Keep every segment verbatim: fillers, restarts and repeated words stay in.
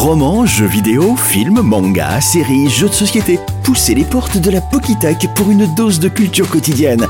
Romans, jeux vidéo, films, mangas, séries, jeux de société. Poussez les portes de la Pokitech pour une dose de culture quotidienne.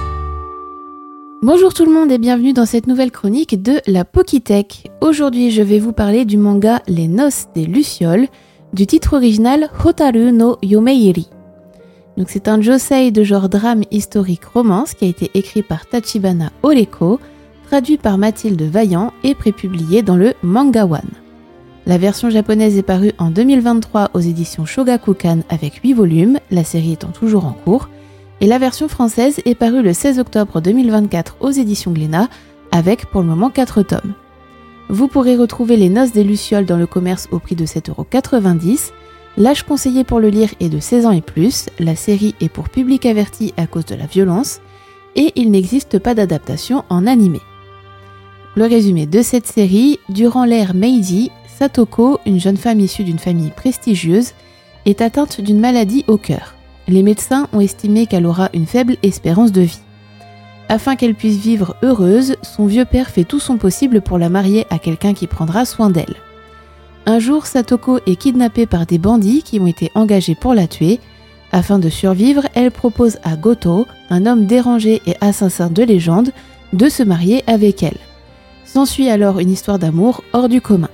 Bonjour tout le monde et bienvenue dans cette nouvelle chronique de la Pokitech. Aujourd'hui, je vais vous parler du manga Les Noces des Lucioles, du titre original Hotaru no Yomeiri. Donc c'est un josei de genre drame historique romance qui a été écrit par Tachibana Oreko, traduit par Mathilde Vaillant et prépublié dans le Manga One. La version japonaise est parue en deux mille vingt-trois aux éditions Shogakukan avec huit volumes, la série étant toujours en cours, et la version française est parue le seize octobre deux mille vingt-quatre aux éditions Glénat avec pour le moment quatre tomes. Vous pourrez retrouver Les Noces des Lucioles dans le commerce au prix de sept euros quatre-vingt-dix. L'âge conseillé pour le lire est de seize ans et plus, la série est pour public averti à cause de la violence, et il n'existe pas d'adaptation en animé. Le résumé de cette série, durant l'ère Meiji, Satoko, une jeune femme issue d'une famille prestigieuse, est atteinte d'une maladie au cœur. Les médecins ont estimé qu'elle aura une faible espérance de vie. Afin qu'elle puisse vivre heureuse, son vieux père fait tout son possible pour la marier à quelqu'un qui prendra soin d'elle. Un jour, Satoko est kidnappée par des bandits qui ont été engagés pour la tuer. Afin de survivre, elle propose à Goto, un homme dérangé et assassin de légende, de se marier avec elle. S'ensuit alors une histoire d'amour hors du commun.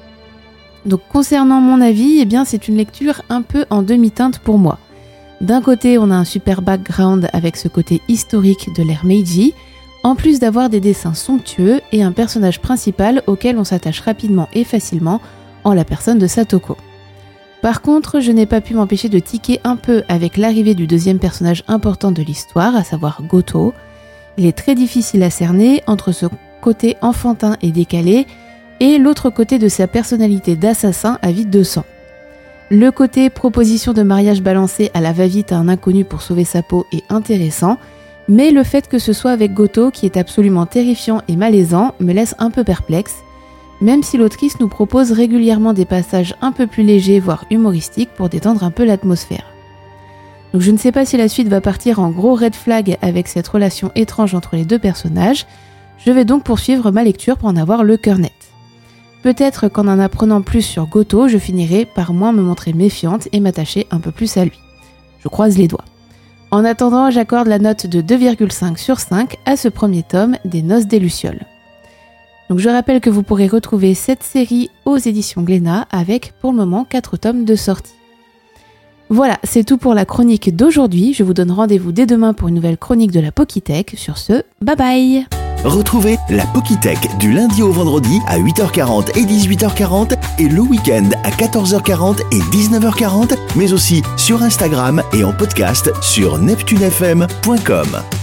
Donc concernant mon avis, eh bien c'est une lecture un peu en demi-teinte pour moi. D'un côté, on a un super background avec ce côté historique de l'ère Meiji, en plus d'avoir des dessins somptueux et un personnage principal auquel on s'attache rapidement et facilement, en la personne de Satoko. Par contre, je n'ai pas pu m'empêcher de tiquer un peu avec l'arrivée du deuxième personnage important de l'histoire, à savoir Goto. Il est très difficile à cerner entre ce côté enfantin et décalé et l'autre côté de sa personnalité d'assassin avide de sang. Le côté proposition de mariage balancé à la va-vite à un inconnu pour sauver sa peau est intéressant, mais le fait que ce soit avec Goto, qui est absolument terrifiant et malaisant, me laisse un peu perplexe, même si l'autrice nous propose régulièrement des passages un peu plus légers, voire humoristiques, pour détendre un peu l'atmosphère. Donc je ne sais pas si la suite va partir en gros red flag avec cette relation étrange entre les deux personnages, je vais donc poursuivre ma lecture pour en avoir le cœur net. Peut-être qu'en en apprenant plus sur Goto, je finirai par moins me montrer méfiante et m'attacher un peu plus à lui. Je croise les doigts. En attendant, j'accorde la note de deux virgule cinq sur cinq à ce premier tome des Noces des Lucioles. Donc je rappelle que vous pourrez retrouver cette série aux éditions Glénat avec pour le moment quatre tomes de sortie. Voilà, c'est tout pour la chronique d'aujourd'hui. Je vous donne rendez-vous dès demain pour une nouvelle chronique de la Pokitech. Sur ce, bye bye! Retrouvez la Pokitech du lundi au vendredi à huit heures quarante et dix-huit heures quarante et le week-end à quatorze heures quarante et dix-neuf heures quarante, mais aussi sur Instagram et en podcast sur neptune f m point com.